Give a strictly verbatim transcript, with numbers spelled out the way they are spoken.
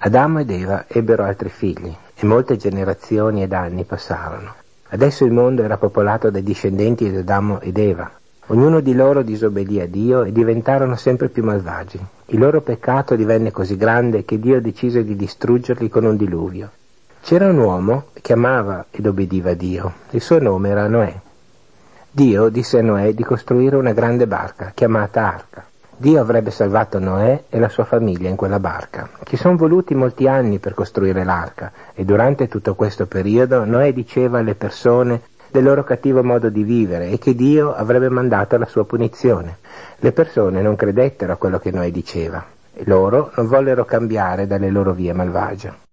Adamo ed Eva ebbero altri figli e molte generazioni ed anni passarono. Adesso il mondo era popolato dai discendenti di Adamo ed Eva. Ognuno di loro disobbedì a Dio e diventarono sempre più malvagi. Il loro peccato divenne così grande che Dio decise di distruggerli con un diluvio. C'era un uomo che amava ed obbediva a Dio. Il suo nome era Noè. Dio disse a Noè di costruire una grande barca chiamata Arca. Dio avrebbe salvato Noè e la sua famiglia in quella barca. Ci sono voluti molti anni per costruire l'arca e durante tutto questo periodo Noè diceva alle persone del loro cattivo modo di vivere e che Dio avrebbe mandato la sua punizione. Le persone non credettero a quello che Noè diceva e loro non vollero cambiare dalle loro vie malvagie.